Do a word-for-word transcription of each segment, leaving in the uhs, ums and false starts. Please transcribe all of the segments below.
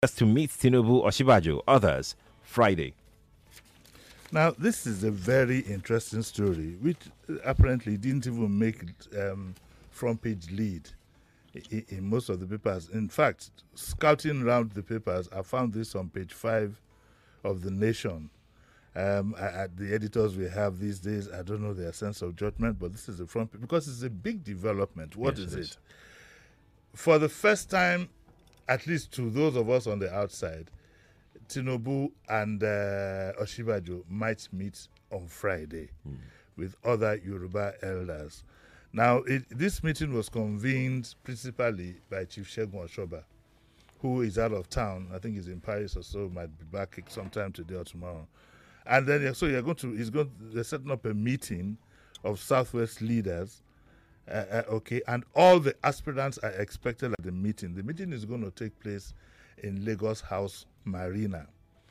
to meet Tinubu Oshibajo. Others, Friday. Now, this is a very interesting story, which apparently didn't even make um, front page lead in, in most of the papers. In fact, scouting around the papers, I found this on page five of The Nation. Um, I, I, the editors we have these days, I don't know their sense of judgment, but this is the front page because it's a big development. What Yes, is it it? is. For the first time, at least to those of us on the outside, Tinubu and uh, Oshibajo might meet on Friday mm. with other Yoruba elders. Now, it, this meeting was convened principally by Chief Segun Oshoba, who is out of town. I think he's in Paris or so, might be back sometime today or tomorrow. And then, so you're going to, he's going, they're setting up a meeting of Southwest leaders, uh, uh, okay, and all the aspirants are expected at the meeting. The meeting is going to take place in Lagos House Marina.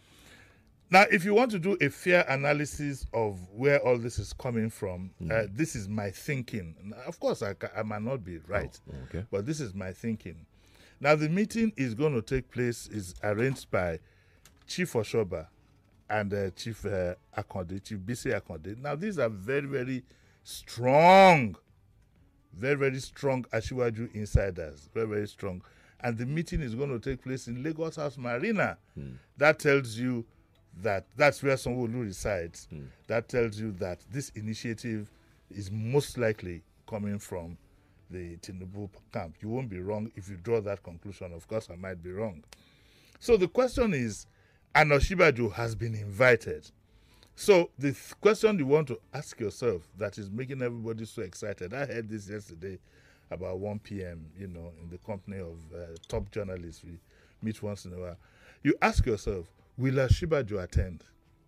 Now, if you want to do a fair analysis of where all this is coming from, mm. uh, this is my thinking. Now, of course, I, I might not be right, oh, okay. but this is my thinking. Now, the meeting is going to take place, is arranged by Chief Oshoba and uh, Chief uh, Akonde, Chief B C Akonde. Now, these are very, very strong, very, very strong Asiwaju insiders, very, very strong. And the meeting is going to take place in Lagos House Marina. Mm. That tells you that that's where Sanwo-Olu resides. Mm. That tells you that this initiative is most likely coming from the Tinubu camp. You won't be wrong if you draw that conclusion. Of course, I might be wrong. So the question is, and Oshibajo has been invited. So the th- question you want to ask yourself that is making everybody so excited, I heard this yesterday about one p.m., you know, in the company of uh, top journalists. We meet once in a while. You ask yourself, will Oshibajo attend?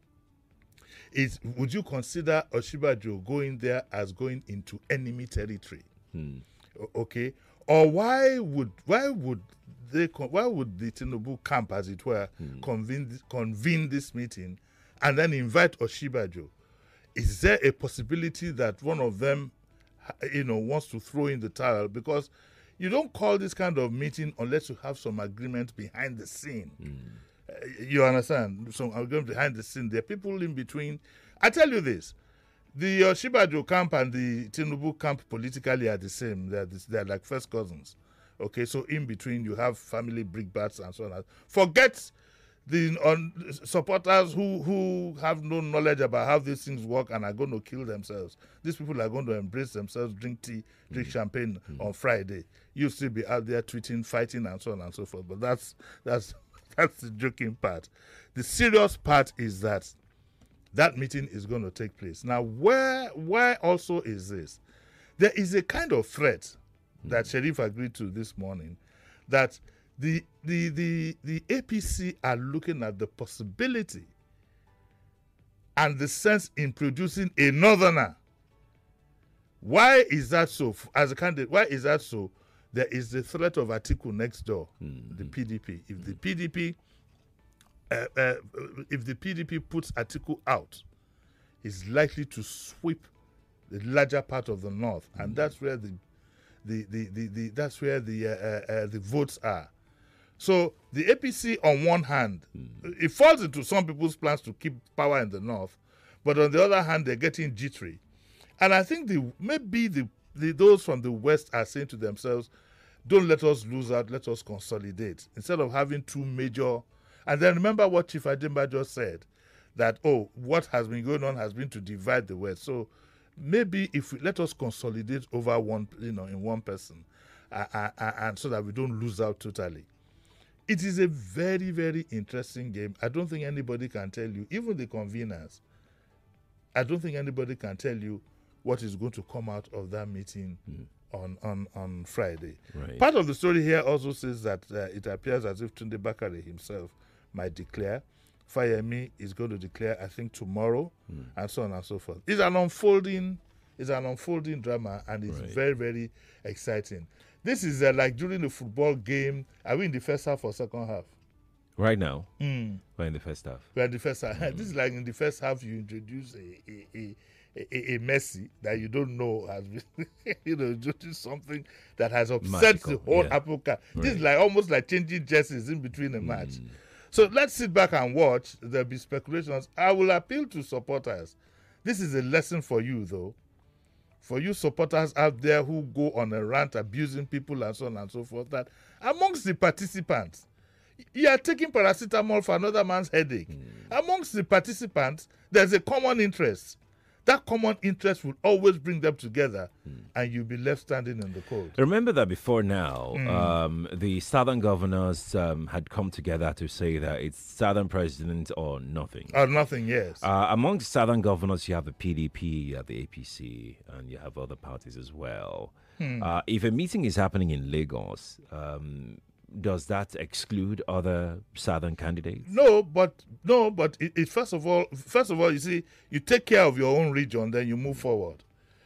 Is, would you consider Oshibajo going there as going into enemy territory? Hmm. O- okay. Or why would why would they why would the Tinubu camp, as it were, hmm. convene convene this meeting and then invite Oshibajo? Is there a possibility that one of them, you know, wants to throw in the towel? Because you don't call this kind of meeting unless you have some agreement behind the scene. Mm. Uh, you understand? Some agreement behind the scene. There are people in between. I tell you this, the Oshibajo camp and the Tinubu camp politically are the same. They're, they're like first cousins. Okay, so in between you have family brickbats and so on. Forget the on, supporters who, who have no knowledge about how these things work and are going to kill themselves. These people are going to embrace themselves, drink tea, drink mm. champagne mm. on Friday. You'll still be out there tweeting, fighting, and so on and so forth. But that's that's that's the joking part. The serious part is that that meeting is going to take place. Now, where where also is this? There is a kind of threat mm. that Sheriff agreed to this morning that The, the the the A P C are looking at the possibility and the sense in producing a northerner. Why is that so? As a candidate, why is that so? There is the threat of Atiku next door, mm-hmm. the P D P. If the P D P, uh, uh, if the P D P puts Atiku out, it's likely to sweep the larger part of the north, mm-hmm. and that's where the the the, the, the that's where the uh, uh, uh, the votes are. So the A P C, on one hand, mm. it falls into some people's plans to keep power in the north, but on the other hand, they're getting jittery. And I think the maybe the, the those from the west are saying to themselves, don't let us lose out, let us consolidate. Instead of having two major... And then remember what Chief Adimba just said, that, oh, what has been going on has been to divide the west. So maybe if we let us consolidate over one, you know, in one person, uh, uh, uh, and so that we don't lose out totally. It is a very, very interesting game. I don't think anybody can tell you, even the conveners, I don't think anybody can tell you what is going to come out of that meeting mm. on, on, on Friday. Right. Part of the story here also says that uh, it appears as if Tunde Bakare himself might declare. Fayemi is going to declare, I think, tomorrow, mm. and so on and so forth. It's an unfolding, it's an unfolding drama, and it's right. very, very exciting. This is uh, like during the football game. Are we in the first half or second half? Right now, mm. we're in the first half. We're in the first half. Mm. This is like in the first half, you introduce a, a, a, a, a Messi that you don't know has been, you know, doing something that has upset Magical, the whole yeah. apple cart. This is Right. like almost like changing jerseys in between a match. So let's sit back and watch. There'll be speculations. I will appeal to supporters. This is a lesson for you, though. For you supporters out there who go on a rant abusing people and so on and so forth, that amongst the participants, you are taking paracetamol for another man's headache. Mm. Amongst the participants, there's a common interest. That common interest will always bring them together, mm. and you'll be left standing in the cold. Remember that before now, Mm. um, the southern governors um, had come together to say that it's southern president or nothing. Or nothing, yes. Uh, amongst southern governors, you have the P D P, you have the A P C, and you have other parties as well. Hmm. Uh, if a meeting is happening in Lagos, um, does that exclude other southern candidates? No, but no, but it, it first of all, first of all, you see, you take care of your own region, then you move forward.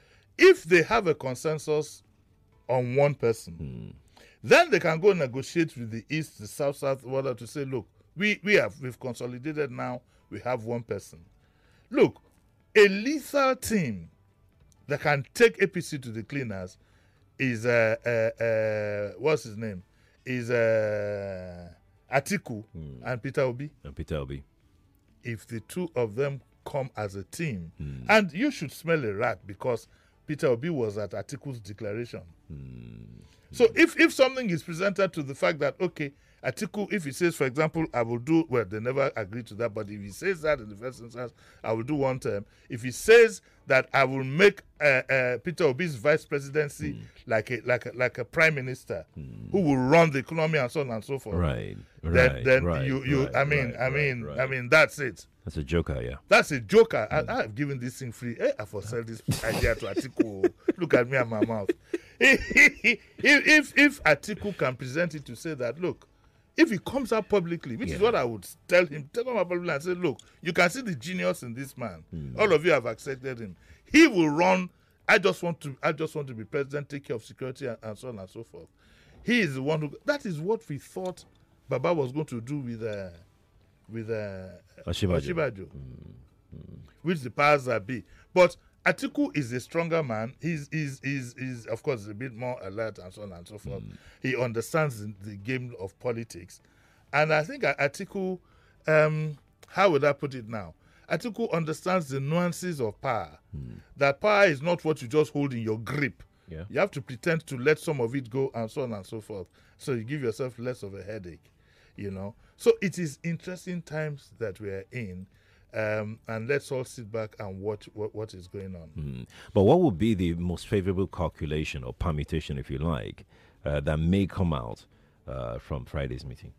If they have a consensus on one person, Hmm. then they can go negotiate with the east, the south, south, whatever, to say, look, we we have we've consolidated now. We have one person. Look, a lethal team that can take A P C to the cleaners is uh, uh, uh what's his name? Is uh, Atiku Hmm. and Peter Obi. And Peter Obi. If the two of them come as a team, Hmm. and you should smell a rat because Peter Obi was at Atiku's declaration. Hmm. So if, if something is presented to the fact that, okay, Atiku, if he says, for example, I will do, well, they never agreed to that, but if he says that in the first instance, I will do one term. If he says that I will make uh, uh, Peter Obi's vice presidency Mm. like a like a, like a prime minister Mm. who will run the economy and so on and so forth, Right, then, right, then right, you, you right, I mean, right, I mean, right, I right. mean, that's it. That's a joker, yeah. That's a joker. I, I've given this thing free. Hey, I forsell this idea to Atiku. Look at me and my mouth. if, if if Atiku can present it to say that, look, if he comes out publicly, which is Yeah. what I would tell him, take him out publicly and say, look, you can see the genius in this man. Hmm. All of you have accepted him. He will run. I just want to. I just want to be president, take care of security, and, and so on and so forth. He is the one who. That is what we thought Baba was going to do with uh, with uh, Oshibajo. Oshibajo, which the powers that be. But Atiku is a stronger man. He's, he's, he's, he's of course, a bit more alert and so on and so forth. He understands the, the game of politics. And I think Atiku, um, how would I put it now? Atiku understands the nuances of power. That power is not what you just hold in your grip. Yeah. You have to pretend to let some of it go and so on and so forth. So you give yourself less of a headache, you know. So it is interesting times that we are in. Um, and let's all sit back and watch what, what is going on. Mm. But what would be the most favorable calculation or permutation, if you like, uh, that may come out uh, from Friday's meeting?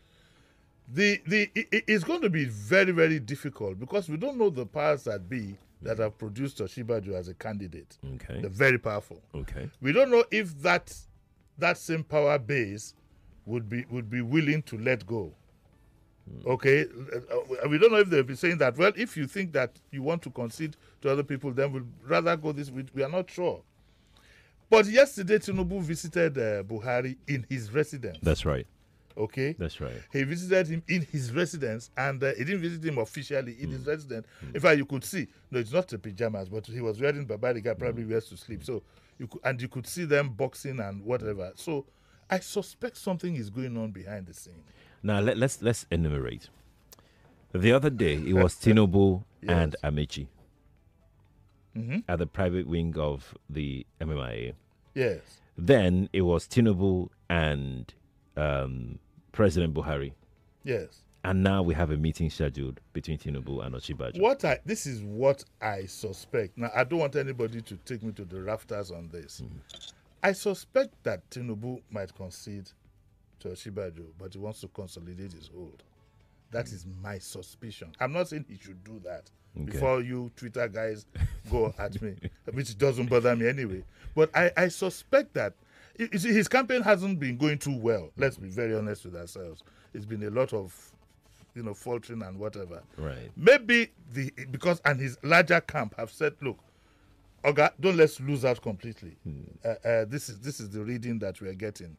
The the it, it's going to be very very difficult because we don't know the powers that be that have produced Oshibajo as a candidate. Okay. They're very powerful. Okay. We don't know if that that same power base would be would be willing to let go. Okay, uh, we don't know if they'll be saying that. Well, if you think that you want to concede to other people, then we'll rather go this way. We are not sure. But yesterday, Tinubu visited uh, Buhari in his residence. That's right. Okay, That's right. he visited him in his residence, and uh, he didn't visit him officially in his residence. In fact, you could see, no, it's not the pajamas, but he was wearing Babariga, probably wears to sleep. So you could, and you could see them boxing and whatever. So I suspect something is going on behind the scene. Now let, let's let's enumerate. The other day it was Tinubu Yes. and Amechi Mm-hmm. at the private wing of the M M I A. Yes. Then it was Tinubu and um, President Buhari, Yes. and now we have a meeting scheduled between Tinubu and Oshibajo. What I this is what I suspect. Now I don't want anybody to take me to the rafters on this. I suspect that Tinubu might concede to Oshibajo, but he wants to consolidate his hold. That is my suspicion. I'm not saying he should do that Okay. before you Twitter guys go at me, which doesn't bother me anyway. But I, I suspect that you you see, his campaign hasn't been going too well. Let's be very honest with ourselves. It's been a lot of, you know, faltering and whatever. Right. Maybe the because and his larger camp have said, look, Oga, don't let's lose out completely. Uh, uh, this is this is the reading that we are getting.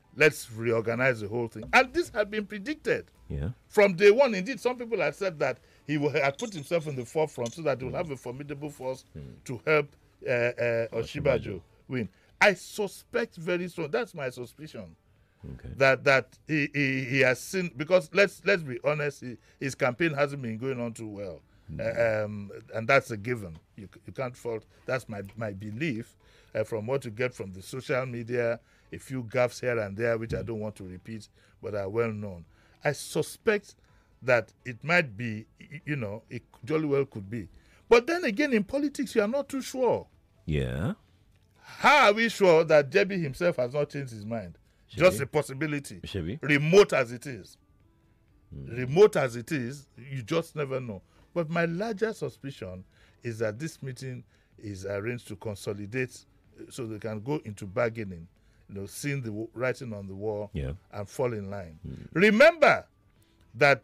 let's reorganize the whole thing. And this had been predicted. Yeah. From day one. Indeed, some people had said that he will had put himself in the forefront so that he will have a formidable force mm. to help uh, uh, Osinbajo win. I suspect very strong. That's my suspicion. Okay. That that he, he he has seen, because let's let's be honest, he, his campaign hasn't been going on too well, mm. uh, um, and that's a given. You you can't fault. That's my my belief uh, from what you get from the social media. A few gaffes here and there, which mm. I don't want to repeat, but are well known. I suspect that it might be, you know, it jolly well could be. But then again, in politics, you are not too sure. Yeah. How are we sure that J B himself has not changed his mind? Should Just be? a possibility. Should be. Remote as it is. Mm. Remote as it is, you just never know. But my larger suspicion is that this meeting is arranged to consolidate so they can go into bargaining, you know, seeing the writing on the wall yeah. and fall in line. Mm. Remember that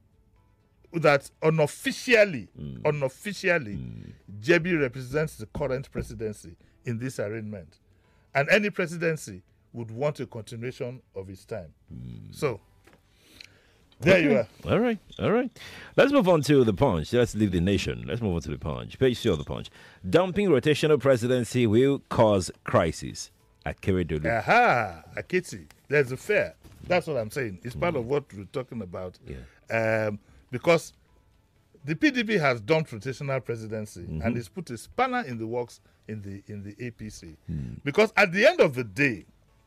that unofficially, mm. unofficially, mm. J B represents the current presidency in this arrangement. And any presidency would want a continuation of its time. Mm. So, there okay. you are. All right, all right. Let's move on to the Punch. Let's leave the nation. Let's move on to the Punch. Page two of the Punch. Dumping rotational presidency will cause crisis. Akeredolu. Aha, Akiti. There's a fair. That's what I'm saying. It's mm. part of what we're talking about. Yeah. Um, because the P D P has dumped rotational presidency mm-hmm. and it's put a spanner in the works in the in the A P C. Mm. Because at the end of the day,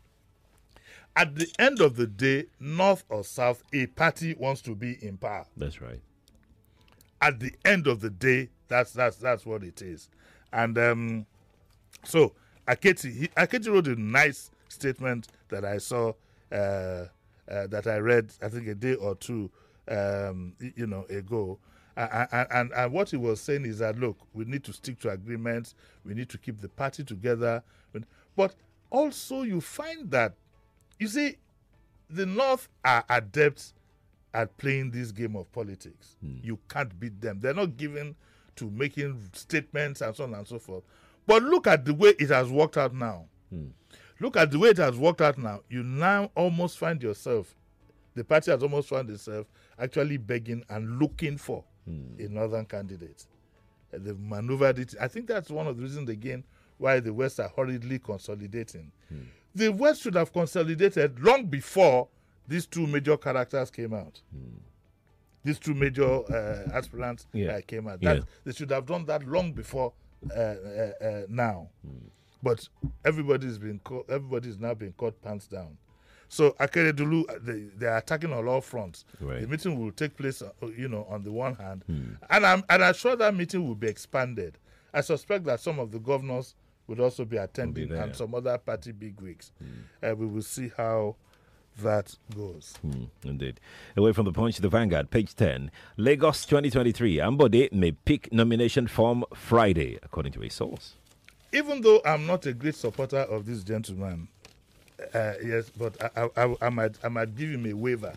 at the end of the day, North or South, a party wants to be in power. That's right. At the end of the day, that's that's that's what it is. And um, so Aketi, he, Aketi wrote a nice statement that I saw, uh, uh, that I read, I think a day or two, um, you know, ago. And, and, and what he was saying is that, look, we need to stick to agreements. We need to keep the party together. But also you find that, you see, the North are adept at playing this game of politics. Mm. You can't beat them. They're not given to making statements and so on and so forth. But look at the way it has worked out now. Mm. Look at the way it has worked out now. You now almost find yourself, the party has almost found itself actually begging and looking for mm. a northern candidate. Uh, they've maneuvered it. I think that's one of the reasons, again, why the West are hurriedly consolidating. Mm. The West should have consolidated long before these two major characters came out. Mm. These two major uh, aspirants yeah. uh, came out. That, yeah. They should have done that long before uh, uh, uh, now. Mm. But everybody's been caught, everybody's now been caught pants down. So Akeredolu, they, they are attacking on all fronts. Right. The meeting will take place, uh, you know, on the one hand, mm. and I'm and I'm sure that meeting will be expanded. I suspect that some of the governors would also be attending, be and some other party bigwigs. Mm. Uh, we will see how that goes. Mm, indeed. Away from the Punch to the Vanguard, page ten. Lagos twenty twenty-three. Ambode may pick nomination form Friday, according to a source. Even though I'm not a great supporter of this gentleman, uh, yes, but I, I, I, I might I might give him a waiver.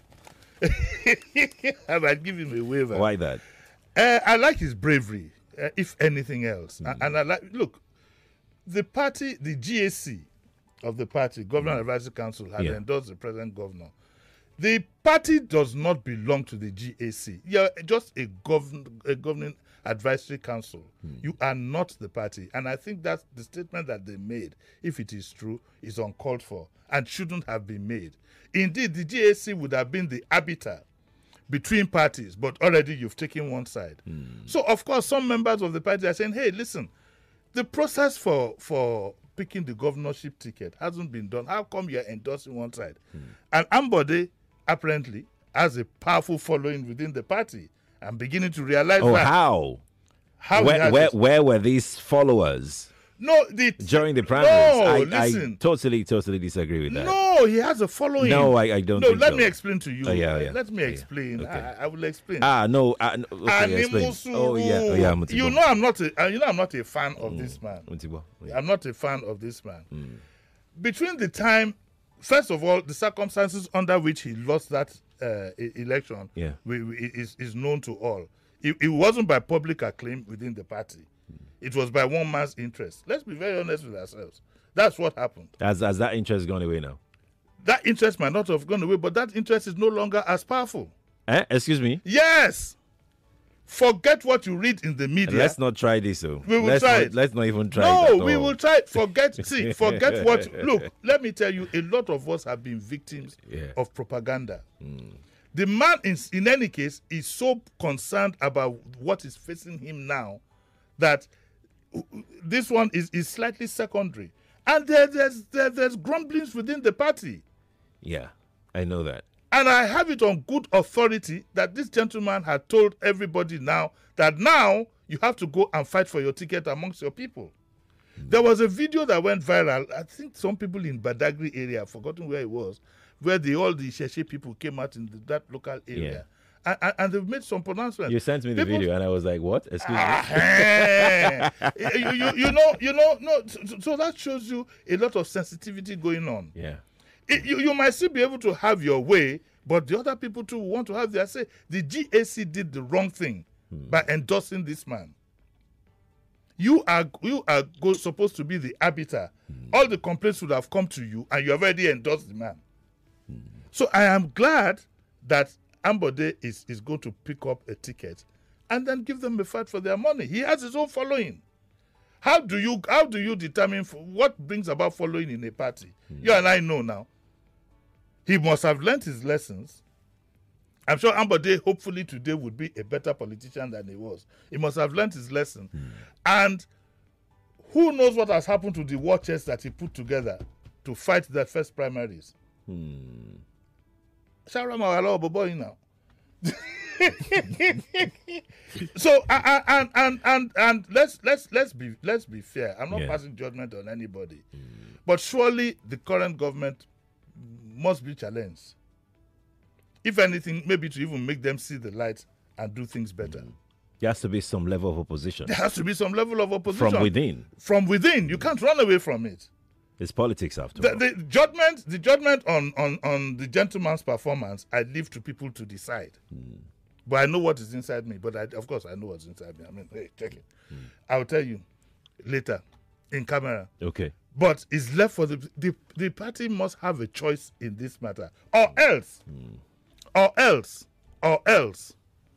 I might give him a waiver. Why that? Uh, I like his bravery, uh, if anything else. Mm. And I like, look, the party, the G A C of the party, Governor mm. Advisory Council, had yeah. endorsed the present governor. The party does not belong to the G A C. You're just a, govern, a governing advisory council. Mm. You are not the party. And I think that the statement that they made, if it is true, is uncalled for and shouldn't have been made. Indeed, the G A C would have been the arbiter between parties, but already you've taken one side. Mm. So, of course, some members of the party are saying, hey, listen, the process for, for picking the governorship ticket hasn't been done. How come you're endorsing one side? Mm. And Ambode, apparently, has a powerful following within the party. I'm beginning to realize oh, that. how? How where, where, where were these followers? No, the, during the primaries. No, I, listen. I totally, totally disagree with that. No, he has a following. No, I, I don't No, think let so. me explain to you. Oh, yeah, yeah. Let me yeah. explain. Okay. I, I will explain. Ah, no. Uh, no okay, explain. Oh, yeah. Oh, yeah. Mutibo. You know I'm not a, uh, you know I'm not a fan of mm. this man. Mutibo. Yeah. I'm not a fan of this man. Mm. Between the time, first of all, the circumstances under which he lost that uh, election yeah. we, we, is, is known to all. It, it wasn't by public acclaim within the party. Mm. It was by one man's interest. Let's be very honest with ourselves. That's what happened. Has, has that interest gone away now? that interest might not have gone away, but that interest is no longer as powerful. Eh? Excuse me? Yes. Forget what you read in the media. Let's not try this, though. We will let's try not, it. Let's not even try no, it. No, we will try it. Forget, see, forget what. Look, let me tell you, a lot of us have been victims Yeah. of propaganda. Mm. The man, in, in any case, is so concerned about what is facing him now that this one is, is slightly secondary. And there, there's, there, there's grumblings within the party. Yeah, I know that. And I have it on good authority that this gentleman had told everybody now that now you have to go and fight for your ticket amongst your people. Mm. There was a video that went viral. I think some people in Badagry area, I've forgotten where it was, where the, all the Sheshe people came out in the, that local area. Yeah. And, and, and they've made some pronouncements. You sent me the people, video and I was like, what? Excuse ah, me? you, you, you know, you know, no. So, so that shows you a lot of sensitivity going on. Yeah. It, you, you might still be able to have your way, but the other people too want to have their say. The G A C did the wrong thing hmm. by endorsing this man. You are you are go, supposed to be the arbiter. Hmm. All the complaints would have come to you, and you have already endorsed the man. Hmm. So I am glad that Ambode is, is going to pick up a ticket and then give them a fight for their money. He has his own following. How do you how do you determine what brings about following in a party? Mm. You and I know now. He must have learned his lessons. I'm sure Ambode hopefully today would be a better politician than he was. He must have learned his lesson. Mm. And who knows what has happened to the war chest that he put together to fight the first primaries. Mm. now. So and and and and, and let's let's let's be let's be fair. I'm not yeah. passing judgment on anybody, mm. but surely the current government must be challenged. If anything, maybe to even make them see the light and do things better. Mm. There has to be some level of opposition. There has to be some level of opposition from within. From within, you can't run away from it. It's politics after the, all. The judgment, the judgment on, on, on the gentleman's performance, I leave to people to decide. Mm. But I know what is inside me. But I, of course, I know what's inside me. I mean, hey, check it. Mm. I'll tell you later in camera. Okay. But it's left for the the, the party must have a choice in this matter, or else, mm. or else, or else.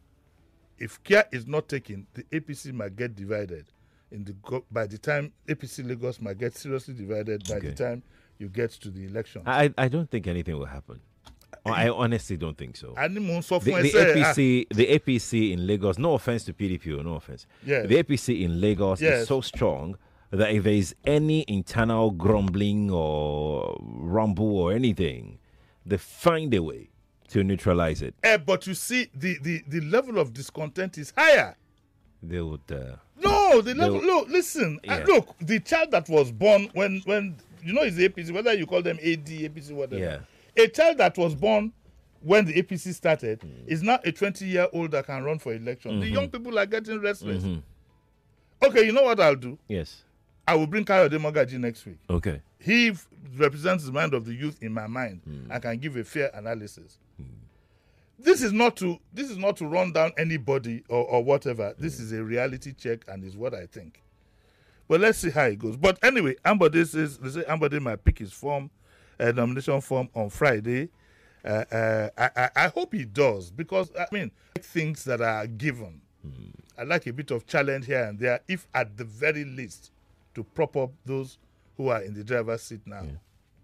If care is not taken, the A P C might get divided. In the by the time A P C Lagos might get seriously divided by okay. the time you get to the election. I I don't think anything will happen. I honestly don't think so. The, the A P C the A P C in Lagos, no offense to P D P or no offense. Yes. The A P C in Lagos yes. is so strong that if there is any internal grumbling or rumble or anything, they find a way to neutralize it. Uh, but you see, the, the, the level of discontent is higher. They would. Uh, no, the level. would, look, listen. Yeah. Uh, look, the child that was born when when you know it's the A P C, whether you call them A D, A P C, whatever. Yeah. A child that was born when the A P C started mm. is now a twenty-year-old that can run for election. Mm-hmm. The young people are getting restless. Mm-hmm. Okay, you know what I'll do? Yes. I will bring Kayode Mogaji next week. Okay. He f- represents the mind of the youth in my mind mm. and can give a fair analysis. Mm. This is not to this is not to run down anybody or, or whatever. Mm. This is a reality check and is what I think. But let's see how it goes. But anyway, Ambode says they say Ambode might pick his form, uh, nomination form on Friday. Uh, uh, I, I, I hope he does because I mean things that are given. Mm. I like a bit of challenge here and there, if at the very least, to prop up those who are in the driver's seat now. Yeah.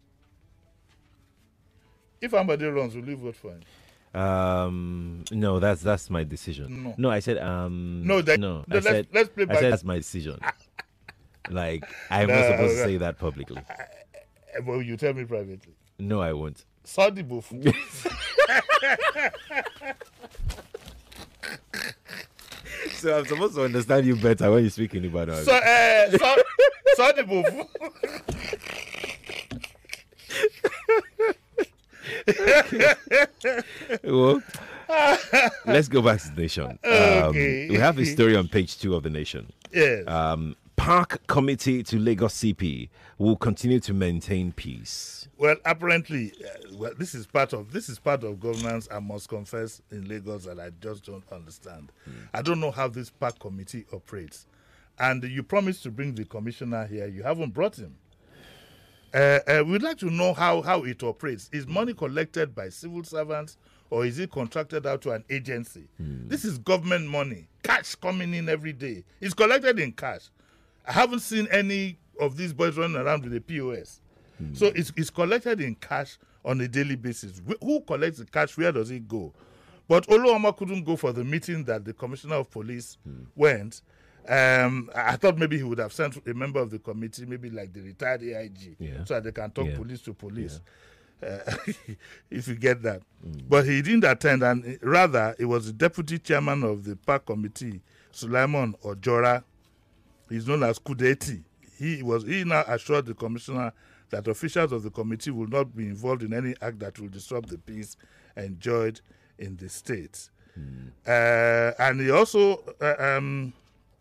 If Ambode runs, will you vote for him? Um, no, that's that's my decision. No, no I said um, no, that, no. no I let's, said let's play back. I said that's my decision. Like I'm no, not supposed no. to say that publicly. I, I, well, you tell me privately. No, I won't. Saudi Bofu. So I'm supposed to understand you better when you speak in Ibadan. So, uh, so, Saudi Bofu. Well, let's go back to the Nation. Okay. Um, we have a story on page two of the Nation. Yes. Um, Park Committee to Lagos C P will continue to maintain peace. Well, apparently, uh, well, this is part of this is part of governance. I must confess in Lagos that I just don't understand. Mm. I don't know how this Park Committee operates. And you promised to bring the commissioner here. You haven't brought him. Uh, uh, we'd like to know how, how it operates. Is money collected by civil servants or is it contracted out to an agency? Mm. This is government money, cash coming in every day. It's collected in cash. I haven't seen any of these boys running around with a P O S. Mm. So it's, it's collected in cash on a daily basis. Wh- who collects the cash? Where does it go? But Oluoma couldn't go for the meeting that the commissioner of police mm. went. Um, I thought maybe he would have sent a member of the committee, maybe like the retired A I G, yeah. so that they can talk yeah. police to police, yeah. uh, if you get that. Mm. But he didn't attend, and rather, it was the deputy chairman of the park committee, Sulaiman Ojora. He's known as Kudeti. He was he now assured the commissioner that officials of the committee will not be involved in any act that will disrupt the peace enjoyed in the state. Mm. Uh, and he also... Uh, um,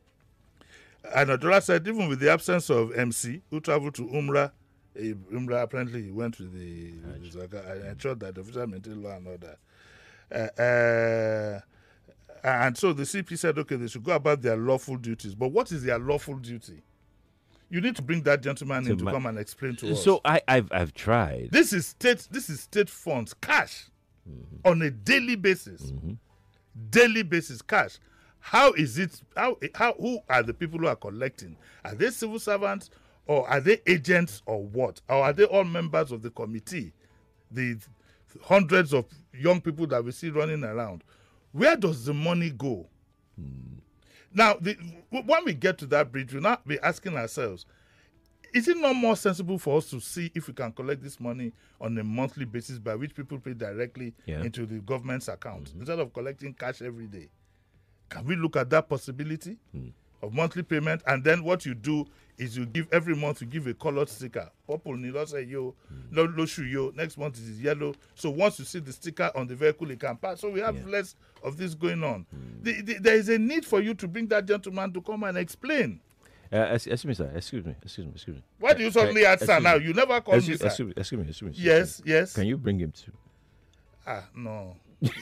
And Ojola said, even with the absence of M C, who traveled to Umrah, uh, Umrah apparently he went with the, with the Zaka, I ensured that the official maintained law and order. Uh, uh, and so the C P said, okay, they should go about their lawful duties. But what is their lawful duty? You need to bring that gentleman so in to my, come and explain to us. So I, I've I've tried. This is state. This is state funds, cash, mm-hmm. on a daily basis. Mm-hmm. Daily basis, cash. How is it, how, how, who are the people who are collecting? Are they civil servants or are they agents or what? Or are they all members of the committee? The hundreds of young people that we see running around. Where does the money go? Hmm. Now, the, when we get to that bridge, we'll not be asking ourselves, is it not more sensible for us to see if we can collect this money on a monthly basis by which people pay directly yeah. into the government's account mm-hmm. instead of collecting cash every day? Can we look at that possibility mm. of monthly payment? And then what you do is you give every month, you give a colored sticker. Purple, Nilo say yo, no, no shoe yo. Next month it is yellow. So once you see the sticker on the vehicle, it can pass. So we have yeah. less of this going on. Mm. The, the, there is a need for you to bring that gentleman to come and explain. Uh, excuse me, sir. Excuse me. Excuse me. Excuse me. Why do you suddenly uh, add sir now? You never called excuse, me sir. Excuse me. Excuse me. Excuse me. Yes. Yes. Can you bring him to? Ah, no.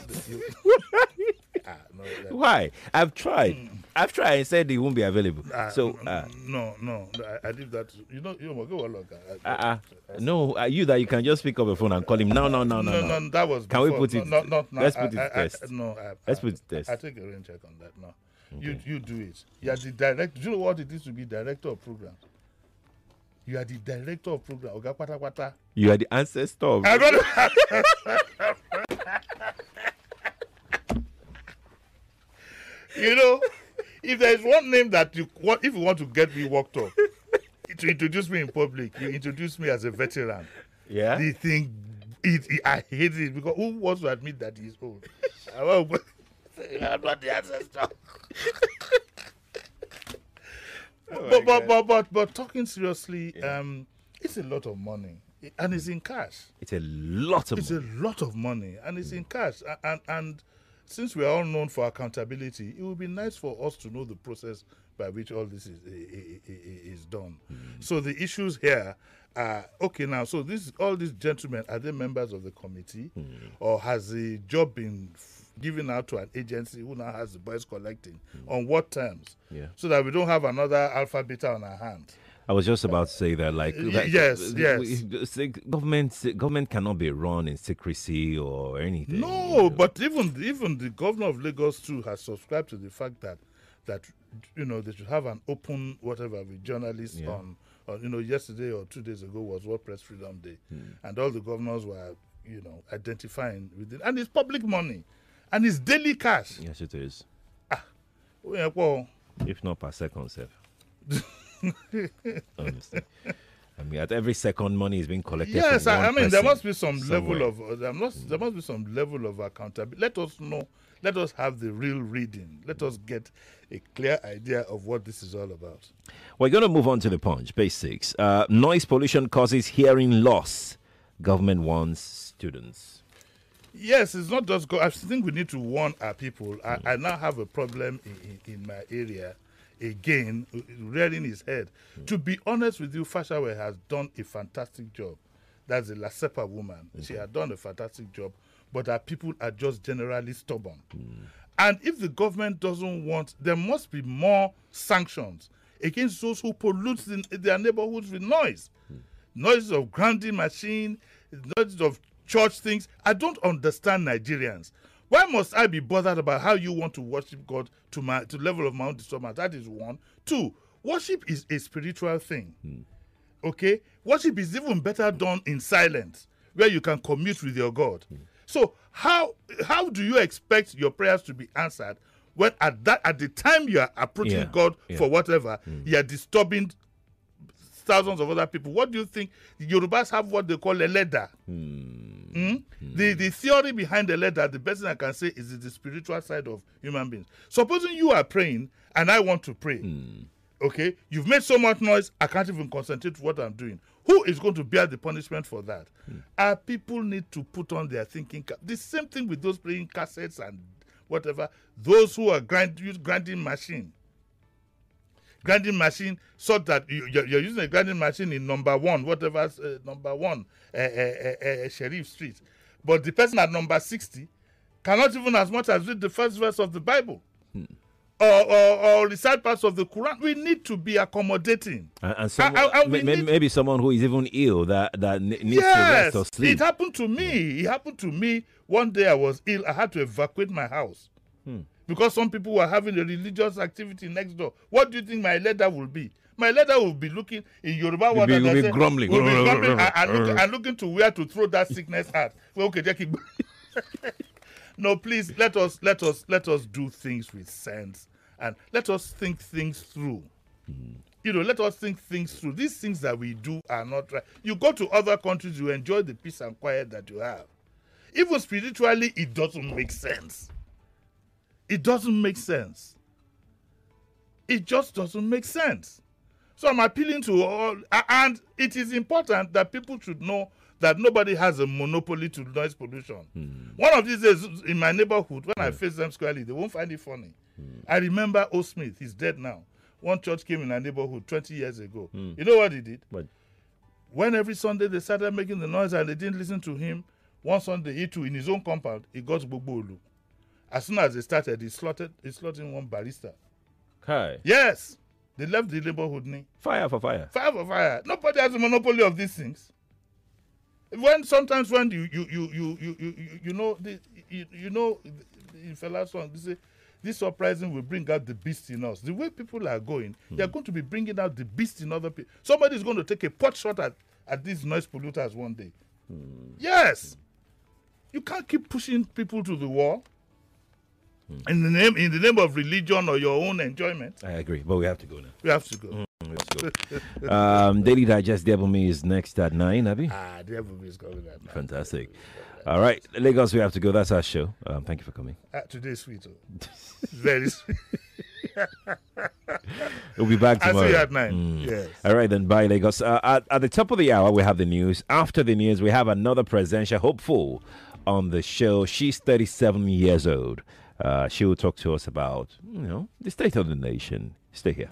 Ah, no, why? I've tried. Mm. I've tried and said he won't be available. Uh, so uh, no, no, I, I leave that. You know, you know, go along. Uh, uh, no, uh, you that you can just pick up a phone and call him. No, no, no, no, no. No, no that was. Can before. we put it? No, no, no, let's I, put it I, test. I, no, I, let's I, put it test. I take a rain check on that. No, okay. you you do it. You are the director. Do you know what it is to be director of program? You are the director of program. Oga Pata Pata. You are the ancestor. Of I don't You know, if there is one name that you want, if you want to get me worked up, to introduce me in public, you introduce me as a veteran. Yeah. The thing, it, it, I hate it because who wants to admit that he's old? I'm not the ancestor. oh but, but, but, but, but talking seriously, yeah. um, it's a lot of money. And it's in cash. It's a lot of it's money. It's a lot of money. And it's mm. in cash. And, and, and since we are all known for accountability, it would be nice for us to know the process by which all this is is done. Mm. So the issues here are, okay now, so this all these gentlemen, are they members of the committee? Mm. Or has the job been f- given out to an agency who now has the boys collecting? Mm. On what terms? Yeah. So that we don't have another alpha beta on our hands. I was just about to say that, like, that, yes, yes. Government, government cannot be run in secrecy or anything. No, you know? But even even the governor of Lagos too has subscribed to the fact that that you know they should have an open whatever with journalists yeah. on, on. You know, yesterday or two days ago was World Press Freedom Day, hmm. and all the governors were you know identifying with it, and it's public money, and it's daily cash. Yes, it is. Ah, well, if not per second, sir. Honestly, I mean, at every second, money is being collected. Yes, from I, one I mean, there must be some somewhere. level of uh, there must there must be some level of accountability. Let us know. Let us have the real reading. Let us get a clear idea of what this is all about. We're going to move on to the Punch. Page six. Uh, noise pollution causes hearing loss. Government warns students. Yes, it's not just. Go- I think we need to warn our people. I, mm. I now have a problem in, in, in my area. Again, rearing his head. Mm. To be honest with you, Fashawe has done a fantastic job. That's a Lasepa woman. Mm-hmm. She had done a fantastic job, but our people are just generally stubborn. Mm. And if the government doesn't want, there must be more sanctions against those who pollute the, their neighborhoods with noise. Mm. noises of grinding machine, noises of church things. I don't understand Nigerians. Why must I be bothered about how you want to worship God to my to the level of my own disturbance? That is one. Two, worship is a spiritual thing. Hmm. Okay? Worship is even better done in silence, where you can commute with your God. Hmm. So how how do you expect your prayers to be answered when at that at the time you are approaching yeah. God yeah. for whatever, hmm. you are disturbing thousands of other people? What do you think? The Yorubas have what they call a ladder. Hmm. Mm? Hmm. The the theory behind the ladder, the best thing I can say is the spiritual side of human beings. Supposing you are praying and I want to pray, hmm. okay? You've made so much noise, I can't even concentrate on what I'm doing. Who is going to bear the punishment for that? Hmm. Our people need to put on their thinking cap. The same thing with those playing cassettes and whatever. Those who are grind, use grinding machine. Grinding machine, so that you, you're, you're using a grinding machine in number one, whatever, uh, number one, uh, uh, uh, uh, Sheriff Street. But the person at number sixty cannot even as much as read the first verse of the Bible hmm. or, or, or recite parts of the Quran. We need to be accommodating. And, and, someone, and, and maybe, need, maybe someone who is even ill that, that needs yes, to rest or sleep. It happened to me. It happened to me. One day I was ill. I had to evacuate my house. Hmm. Because some people were having a religious activity next door. What do you think my leader will be? My leader will be looking in Yoruba water. Will be, be grumbling. Will be grumbling and, and, look, and looking to where to throw that sickness at. Well, okay, Jackie. No, please let us let us let us do things with sense and let us think things through. Mm. You know, let us think things through. These things that we do are not right. You go to other countries, you enjoy the peace and quiet that you have. Even spiritually, it doesn't make sense. It doesn't make sense. It just doesn't make sense. So I'm appealing to all, and it is important that people should know that nobody has a monopoly to noise pollution. Mm. One of these days in my neighborhood, when mm. I face them squarely, they won't find it funny. Mm. I remember O. Smith, he's dead now. One church came in our neighborhood twenty years ago. Mm. You know what he did? What? When every Sunday they started making the noise and they didn't listen to him, one Sunday he too, in his own compound, he got Gbogbo. As soon as they started, he slaughtered, he slaughtered one barrister. Hi. Yes. They left the neighborhood. Ne? Fire for fire. Fire for fire. Nobody has a monopoly of these things. When sometimes when you you you you you you, you know the, you, you know in Fela's song they say this uprising will bring out the beast in us. The way people are going, hmm. they are going to be bringing out the beast in other people. Somebody is going to take a pot shot at, at these noise polluters one day. Hmm. Yes. You can't keep pushing people to the wall. Hmm. In the name, in the name of religion or your own enjoyment. I agree, but we have to go now. We have to go. Mm, we have to go. um, Daily Digest, Devil-Me is next at nine, Abby. Ah, Devil-Me is coming at nine. Fantastic. All right, Lagos, we have to go. That's our show. Um, thank you for coming. Uh, today's sweet. Oh. Very sweet. We'll be back tomorrow. I'll see you at nine. Mm. Yes. All right, then. Bye, Lagos. Uh, at, at the top of the hour, we have the news. After the news, we have another presidential hopeful on the show. She's thirty-seven years old. Uh, she will talk to us about, you know, the state of the nation. Stay here.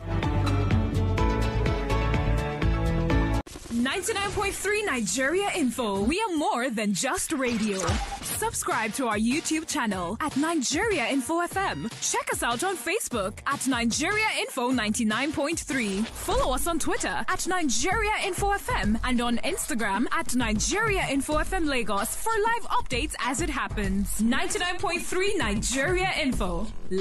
ninety-nine point three Nigeria Info. We are more than just radio. Subscribe to our YouTube channel at Nigeria Info F M. Check us out on Facebook at Nigeria Info ninety-nine point three. Follow us on Twitter at Nigeria Info F M and on Instagram at Nigeria Info F M Lagos for live updates as it happens. ninety-nine point three Nigeria Info.